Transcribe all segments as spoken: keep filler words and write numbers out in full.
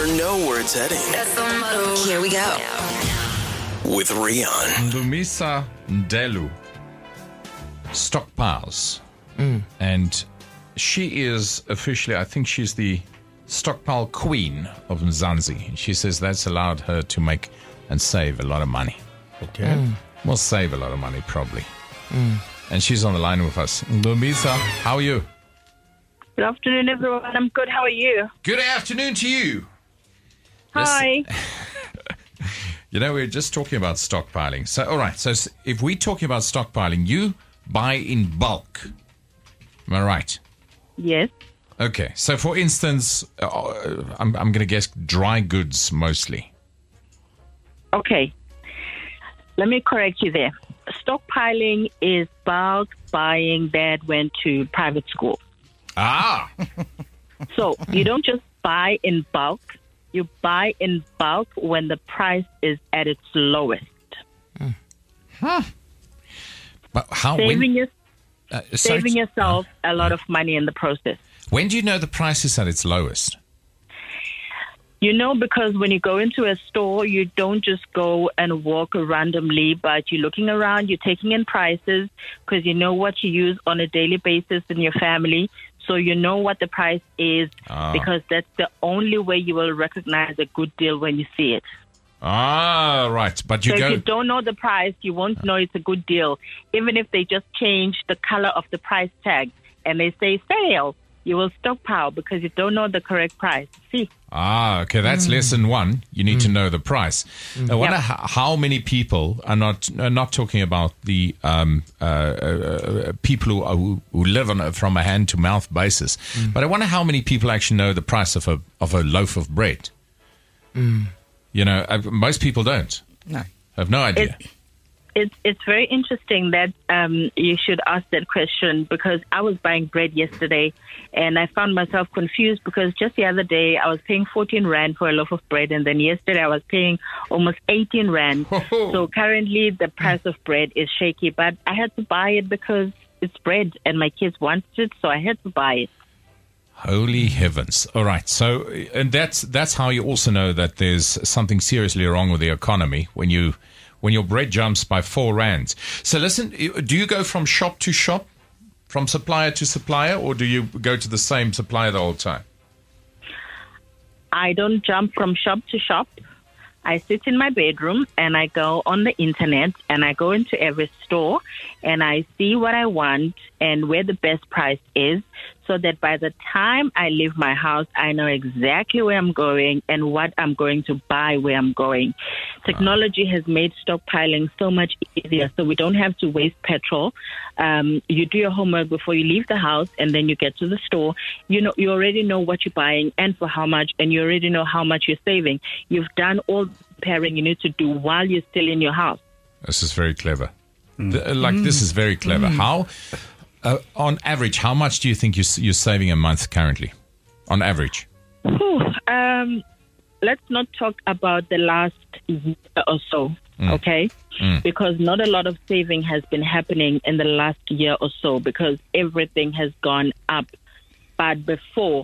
never know where it's heading. That's the motto. Here we go. With Rian. Lumisa Ndelu stockpiles. Mm. And she is officially, I think she's the stockpile queen of Mzansi. She says that's allowed her to make and save a lot of money. Okay. Mm. Well, save a lot of money, probably. Mm. And she's on the line with us. Lumisa, how are you? Good afternoon, everyone. I'm good. How are you? Good afternoon to you. Hi. You know, we we're just talking about stockpiling. So, all right. So, if we're talking about stockpiling, you buy in bulk. Am I right? Yes. Okay. So, for instance, uh, I'm, I'm going to guess dry goods mostly. Okay. Let me correct you there. Stockpiling is bulk buying that went to private school. Ah. So you don't just buy in bulk. You buy in bulk when the price is at its lowest. Huh. But how? Saving, when, your, uh, saving sorry, yourself uh, a lot of money in the process. When do you know the price is at its lowest? You know, because when you go into a store, you don't just go and walk randomly, but you're looking around, you're taking in prices because you know what you use on a daily basis in your family. So you know what the price is Ah. because that's the only way you will recognize a good deal when you see it. Ah, right. But you so go. if you don't know the price, you won't know it's a good deal. Even if they just change the color of the price tag and they say sale, you will stockpile because you don't know the correct price. See? Ah, okay, that's mm. lesson one. You need mm. to know the price. Mm. I wonder yep. how, how many people are not are not talking about the um, uh, uh, people who, are, who who live on a, from a hand to mouth basis, mm. but I wonder how many people actually know the price of a of a loaf of bread. Mm. You know, uh, most people don't. No, have no idea. It's, it's it's very interesting that um, you should ask that question because I was buying bread yesterday and I found myself confused because just the other day I was paying fourteen rand for a loaf of bread and then yesterday I was paying almost eighteen rand. Oh. So currently the price of bread is shaky, but I had to buy it because it's bread and my kids wanted it, so I had to buy it. Holy heavens. All right. So, and that's that's how you also know that there's something seriously wrong with the economy when you when your bread jumps by four rands. So listen, do you go from shop to shop, from supplier to supplier, or do you go to the same supplier the whole time? I don't jump from shop to shop. I sit in my bedroom and I go on the internet and I go into every store and I see what I want and where the best price is so that by the time I leave my house, I know exactly where I'm going and what I'm going to buy where I'm going. Technology has made stockpiling so much easier so we don't have to waste petrol. Um, you do your homework before you leave the house and then you get to the store. You know, you already know what you're buying and for how much, and you already know how much you're saving. You've done all the preparing you need to do while you're still in your house. This is very clever. Mm. The, like, mm. this is very clever. Mm. How, uh, on average, how much do you think you're, you're saving a month currently? On average? Whew, um, let's not talk about the last year or so, mm. okay? Mm. Because not a lot of saving has been happening in the last year or so because everything has gone up. But before,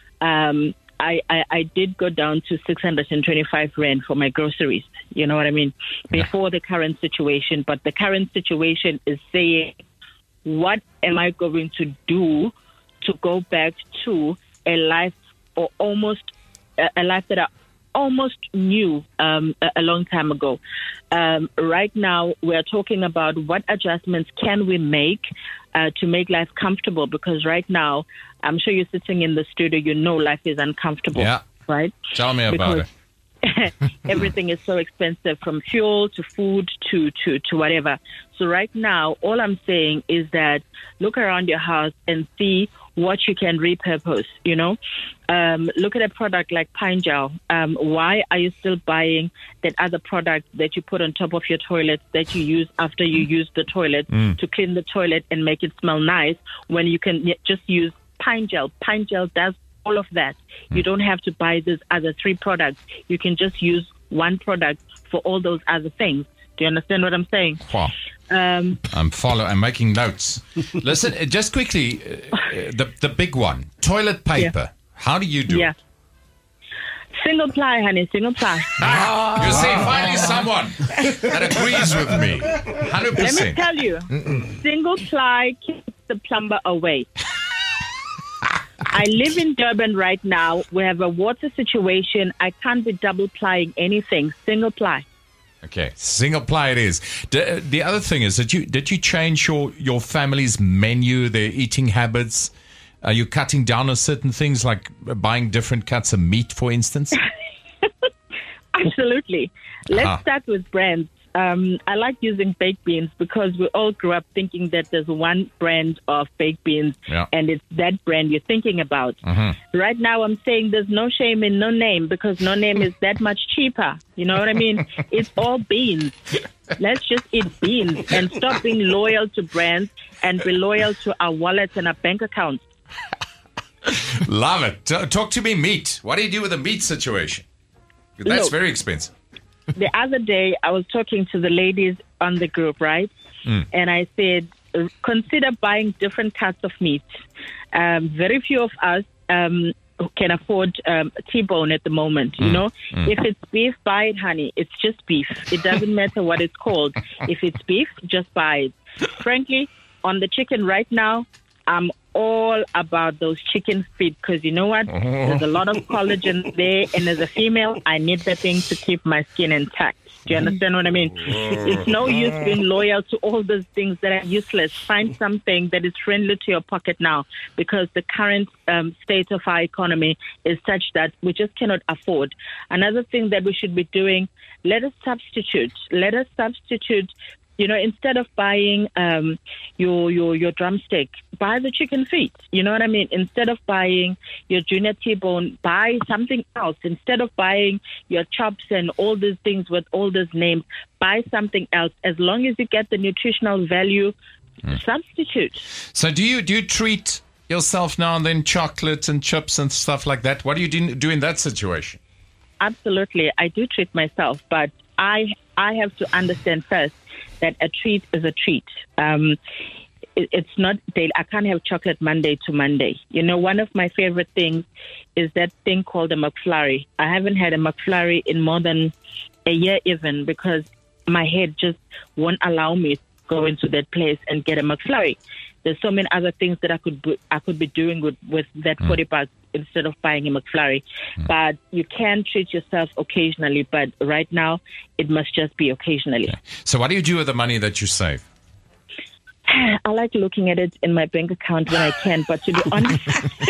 um, I, I, I did go down to six hundred twenty-five rand for my groceries. You know what I mean? Before the current situation. But the current situation is saying, what am I going to do to go back to a life or almost a, a life that I almost knew um, a, a long time ago? Um, right now, we're talking about what adjustments can we make uh, to make life comfortable, because right now, I'm sure you're sitting in the studio, you know life is uncomfortable, yeah. right? Tell me about because it. everything is so expensive, from fuel to food to, to, to whatever. So right now, all I'm saying is that look around your house and see what you can repurpose, you know. Um, look at a product like Pine Gel. Um, why are you still buying that other product that you put on top of your toilet that you use after you use the toilet mm. to clean the toilet and make it smell nice when you can just use Pine Gel? Pine Gel does all of that. Mm. You don't have to buy these other three products. You can just use one product for all those other things. Do you understand what I'm saying? Wow. Um, I'm following. I'm making notes. Listen, uh, just quickly, uh, the the big one, toilet paper. Yeah. How do you do yeah. it? Single ply, honey, single ply. Ah, you see, finally someone that agrees with me. one hundred Let me percent. tell you, single ply keeps the plumber away. I live in Durban right now. We have a water situation. I can't be double plying anything. Single ply. Okay, single ply it is. D- the other thing is that you did you change your, your family's menu, their eating habits? Are you cutting down on certain things like buying different cuts of meat, for instance? Absolutely. Let's Uh-huh. start with brands. Um, I like using baked beans because we all grew up thinking that there's one brand of baked beans Yeah. and it's that brand you're thinking about. Mm-hmm. Right now, I'm saying there's no shame in no name because no name is that much cheaper. You know what I mean? It's all beans. Let's just eat beans and stop being loyal to brands and be loyal to our wallets and our bank accounts. Love it. T- talk to me meat. What do you do with the meat situation? That's Look. very expensive. The other day, I was talking to the ladies on the group, right? Mm. And I said, uh, consider buying different cuts of meat. Um, very few of us um, can afford um, T-bone at the moment, you Mm. know? Mm. If it's beef, buy it, honey. It's just beef. It doesn't matter what it's called. If it's beef, just buy it. Frankly, on the chicken right now, I'm all about those chicken feet because you know what? There's a lot of collagen there, and as a female, I need that thing to keep my skin intact. Do you understand what I mean? It's no use being loyal to all those things that are useless. Find something that is friendly to your pocket now because the current um, state of our economy is such that we just cannot afford. Another thing that we should be doing, let us substitute. Let us substitute. You know, instead of buying um, your, your your drumstick, buy the chicken feet. You know what I mean? Instead of buying your junior T-bone, buy something else. Instead of buying your chops and all these things with all these names, buy something else. As long as you get the nutritional value, mm. substitute. So do you do you treat yourself now and then chocolates and chips and stuff like that? What do you do, do in that situation? Absolutely. I do treat myself, but I I have to understand first that a treat is a treat. Um, it, it's not daily. I can't have chocolate Monday to Monday. You know, one of my favorite things is that thing called a McFlurry. I haven't had a McFlurry in more than a year even because my head just won't allow me to go into that place and get a McFlurry. There's so many other things that I could be, I could be doing with, with that mm. forty bucks instead of buying a McFlurry. Mm. But you can treat yourself occasionally, but right now it must just be occasionally. Okay. So what do you do with the money that you save? I like looking at it in my bank account when I can, but to be honest,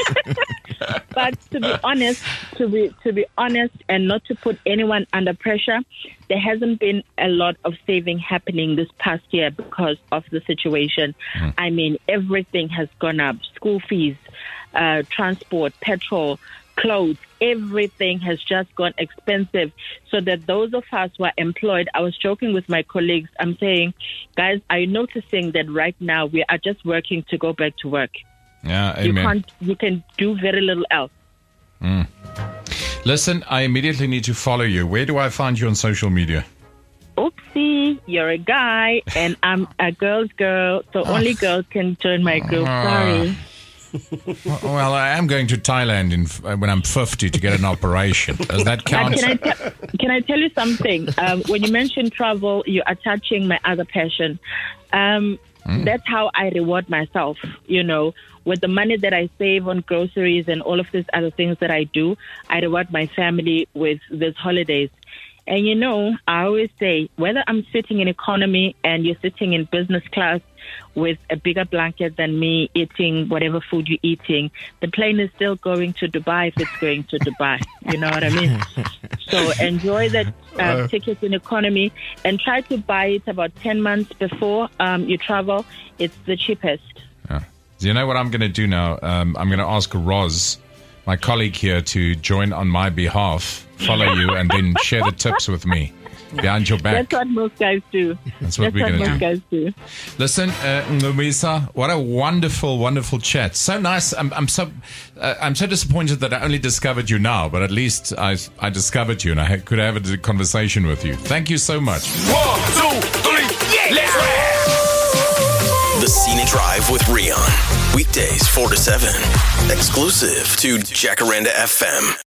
but to be honest, to be to be honest, and not to put anyone under pressure, there hasn't been a lot of saving happening this past year because of the situation. Mm. I mean, everything has gone up: school fees, uh, transport, petrol, clothes. Everything has just gone expensive. So that those of us who are employed, I was joking with my colleagues. I'm saying, guys, are you noticing that right now we are just working to go back to work? Yeah, amen. You can't. You can do very little else. Mm. Listen, I immediately need to follow you. Where do I find you on social media? Oopsie, you're a guy and I'm a girl's girl, so oh. only girls can join my group. Sorry. Well, I am going to Thailand in, uh, when I'm fifty to get an operation. Does that count? Can I, te- can I tell you something? Um, when you mention travel, you are touching my other passion. Um, mm. That's how I reward myself, you know. With the money that I save on groceries and all of these other things that I do, I reward my family with these holidays. And, you know, I always say, whether I'm sitting in economy and you're sitting in business class with a bigger blanket than me eating whatever food you're eating, the plane is still going to Dubai if it's going to Dubai. You know what I mean? So enjoy that uh, ticket in economy and try to buy it about ten months before um, you travel. It's the cheapest. Yeah. So you know what I'm going to do now? Um, I'm going to ask Roz, my colleague here, to join on my behalf, follow you, and then share the tips with me behind your back. That's what most guys do. That's what That's we're what going to most do. guys do. Listen, uh, Ngumisa, what a wonderful, wonderful chat. So nice. I'm, I'm so, uh, I'm so disappointed that I only discovered you now, but at least I, I discovered you, and I ha- could have a conversation with you. Thank you so much. One, two, three, yeah, let's ride. The Scenic Drive with Rion. Weekdays four to seven. Exclusive to Jacaranda F M.